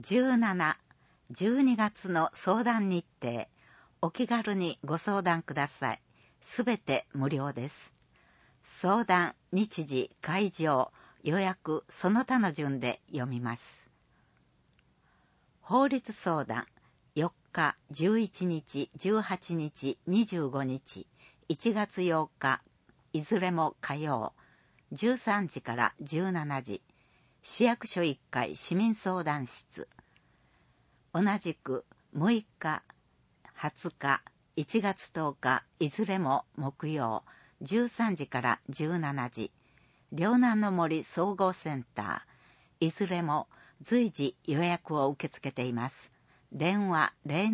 17、12月の相談日程、お気軽にご相談ください。すべて無料です。相談、日時、会場、予約、その他の順で読みます。法律相談、4日、11日、18日、25日、1月8日、いずれも火曜、13時から17時、市役所1階市民相談室。同じく6日、20日、1月10日、いずれも木曜、13時から17時、両南の森総合センター、いずれも随時予約を受け付けています。電話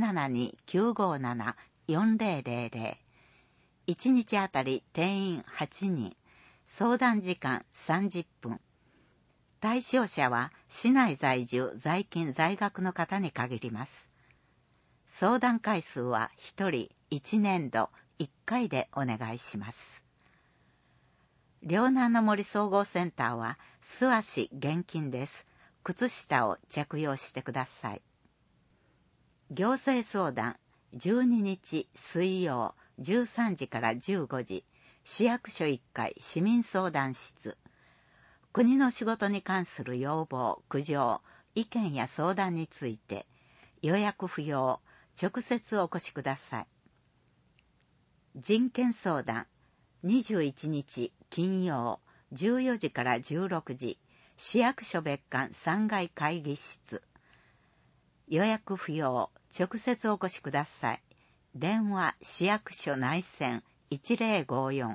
072-957-4000。1日あたり定員8人、相談時間30分。対象者は市内在住、在勤、在学の方に限ります。相談回数は1人1年度1回でお願いします。両南の森総合センターは素足厳禁です。靴下を着用してください。行政相談、12日水曜13時から15時、市役所1階市民相談室。国の仕事に関する要望、苦情、意見や相談について、予約不要、直接お越しください。人権相談、21日金曜、14時から16時、市役所別館3階会議室。予約不要、直接お越しください。電話市役所内線1054。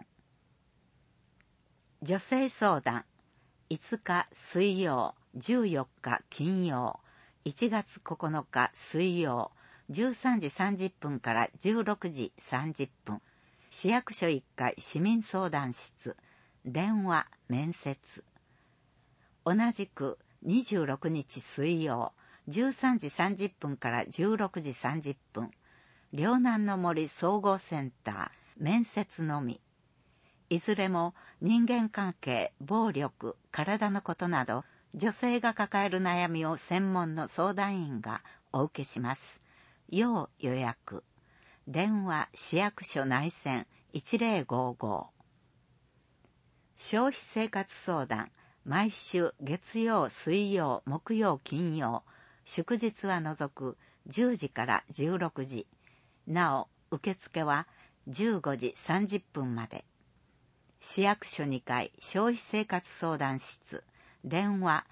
女性相談、5日水曜、14日金曜、1月9日水曜、13時30分から16時30分、市役所1階市民相談室、電話面接。同じく26日水曜、13時30分から16時30分、両南の森総合センター、面接のみ。いずれも人間関係、暴力、体のことなど、女性が抱える悩みを専門の相談員がお受けします。要予約。電話市役所内線1055。消費生活相談、毎週月曜、水曜、木曜、金曜、祝日は除く10時から16時。なお、受付は15時30分まで。市役所2階消費生活相談室、電話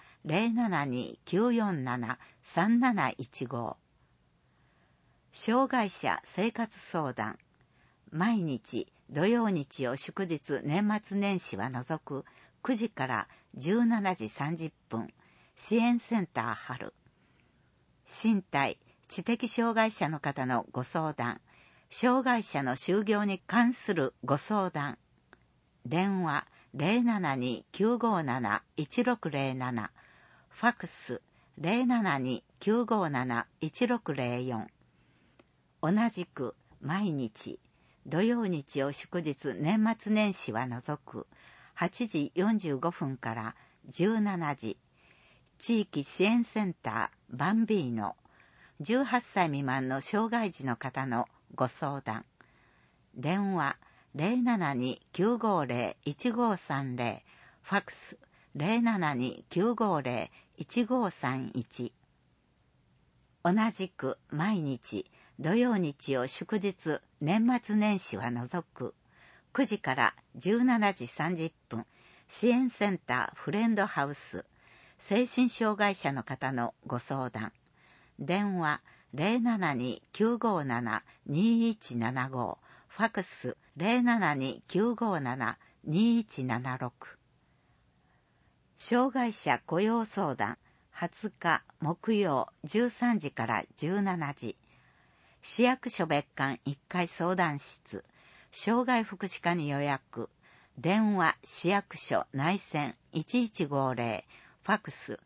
072-947-3715。障害者生活相談、毎日土曜日曜祝日年末年始は除く9時から17時30分、支援センター春。身体、知的障害者の方のご相談、障害者の就業に関するご相談。電話 072-957-1607、ファクス 072-957-1604。同じく毎日、土曜日曜祝日年末年始は除く8時45分から17時、地域支援センターバンビーノ、18歳未満の障害児の方のご相談。電話072-950-1530、ファクス 072-950-1531。同じく毎日、土曜日曜祝日年末年始は除く9時から17時30分、支援センターフレンドハウス、精神障害者の方のご相談。電話072-957-2175、ファクス 072-957-2176。障害者雇用相談、20日木曜13時から17時、市役所別館1階相談室、障害福祉課に予約。電話市役所内線1150、ファクス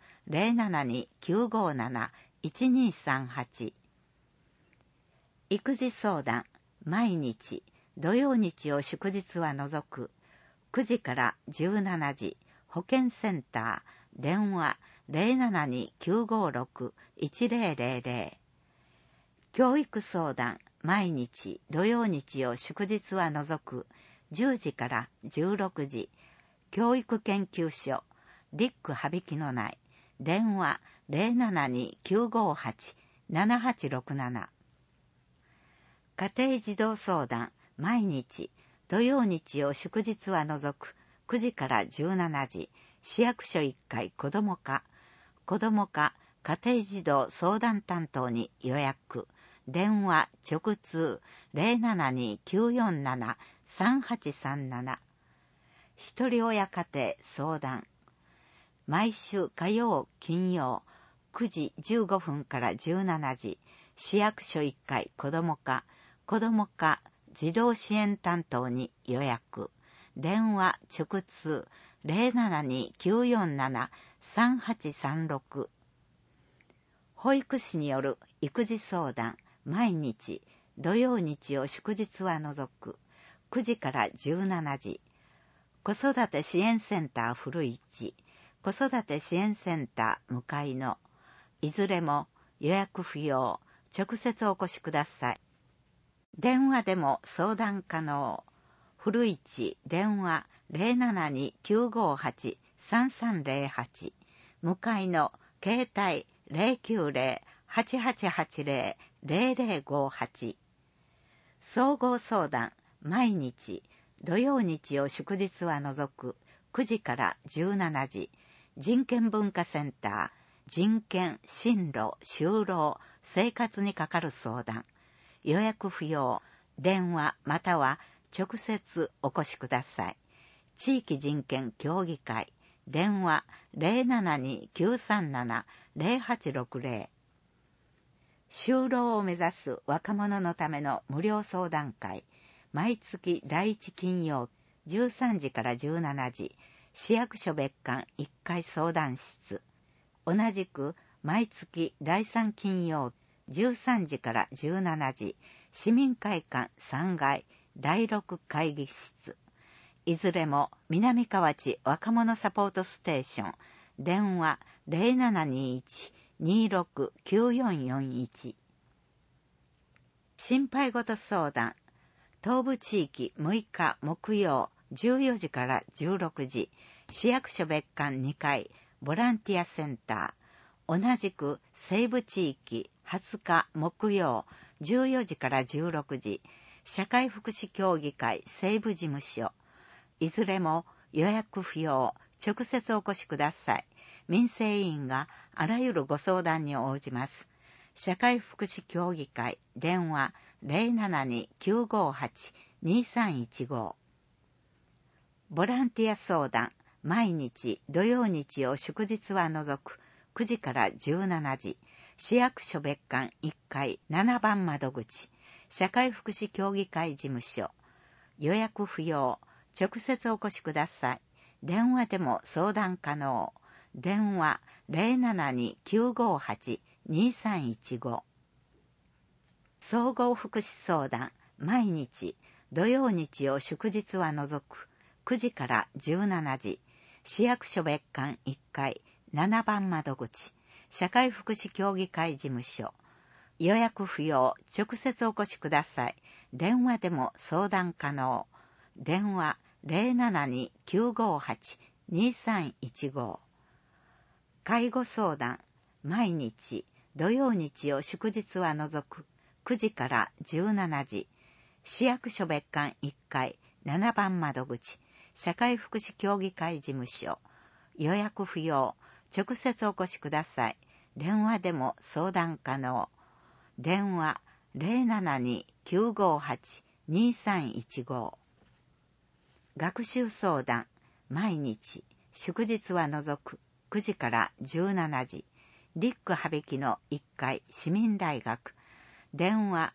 072-957-1238。育児相談、毎日、土曜日曜祝日は除く9時から17時、保健センター、電話 072-956-1000。教育相談、毎日、土曜日曜祝日は除く、10時から16時。教育研究所、リック羽曳の内。電話、072-958-7867。家庭児童相談、毎日、土曜日曜祝日は除く、9時から17時。市役所1階子ども課。子ども課家庭児童相談担当に予約。電話直通 072-947-3837。一人親家庭相談。毎週火曜、金曜、9時15分から17時。市役所1階子ども課。子ども課児童支援担当に予約。電話直通 072-947-3836。保育士による育児相談、毎日、土曜日曜祝日は除く、9時から17時。子育て支援センター古市、子育て支援センター向かいの、いずれも予約不要、直接お越しください。電話でも相談可能。古市電話072-958-3308。向かいの携帯090-8880-0058。総合相談、毎日、土曜日曜祝日は除く、9時から17時。人権文化センター、人権、進路、就労、生活にかかる相談。予約不要。電話または直接お越しください。地域人権協議会。電話072-937-0860。就労を目指す若者のための無料相談会。毎月第1金曜13時から17時。市役所別館1階相談室。同じく毎月第3金曜13時から17時。市民会館3階第6会議室。いずれも南河内若者サポートステーション。電話0721-269441。心配事相談。東部地域6日木曜14時から16時。市役所別館2階ボランティアセンター。同じく西部地域20日木曜14時から16時。社会福祉協議会西部事務所。いずれも予約不要、直接お越しください。民生委員があらゆるご相談に応じます。社会福祉協議会電話072-958-2315。ボランティア相談、毎日土曜日曜祝日は除く、9時から17時。市役所別館1階7番窓口。社会福祉協議会事務所。予約不要。直接お越しください。電話でも相談可能。電話072-958-2315。総合福祉相談、毎日、土曜日曜祝日は除く、9時から17時。市役所別館1階7番窓口。社会福祉協議会事務所。予約不要、直接お越しください。電話でも相談可能。電話072-958-2315。介護相談、毎日、土曜日曜祝日は除く、9時から17時。市役所別館1階7番窓口。社会福祉協議会事務所。予約不要、直接お越しください。電話でも相談可能。電話072-958-2315。学習相談、毎日、祝日は除く、9時から17時。リック羽曳の1階市民大学。電話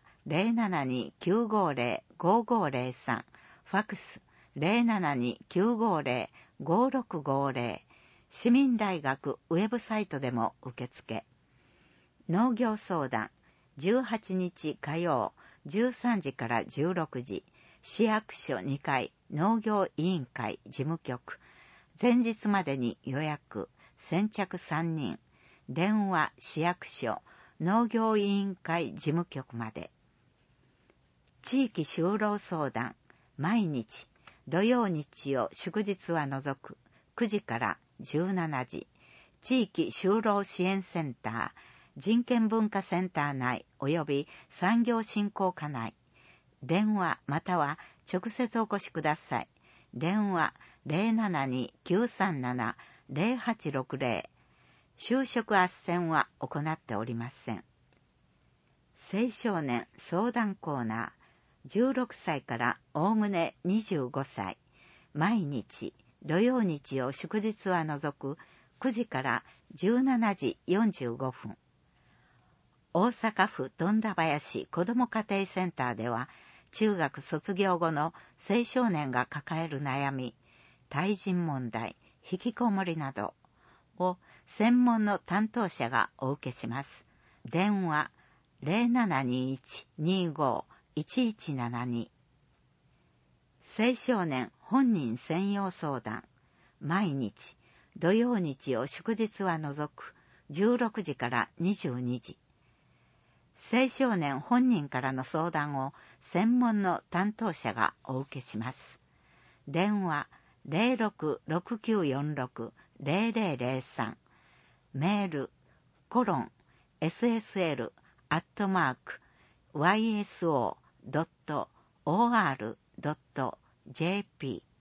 072-950-5503。ファクス072-950-5650。市民大学ウェブサイトでも受付。農業相談、18日火曜13時から16時。市役所2階農業委員会事務局。前日までに予約。 先着3人、電話市役所、農業委員会事務局まで。地域就労相談、毎日、土曜日曜祝日は除く、9時から17時、地域就労支援センター、人権文化センター内及び産業振興課内、電話または直接お越しください。電話 072-937-0860。就職斡旋は行っておりません。青少年相談コーナー、16歳からおおむね25歳、毎日、土曜日曜祝日は除く9時から17時45分。大阪府富田林子ども家庭センターでは、中学卒業後の青少年が抱える悩み、対人問題、引きこもりなどを専門の担当者がお受けします。電話 0721-25-1172。青少年本人専用相談、毎日、土曜日曜祝日は除く16時から22時。青少年本人からの相談を専門の担当者がお受けします。電話 066946-0003。メールssl@yso.or.jp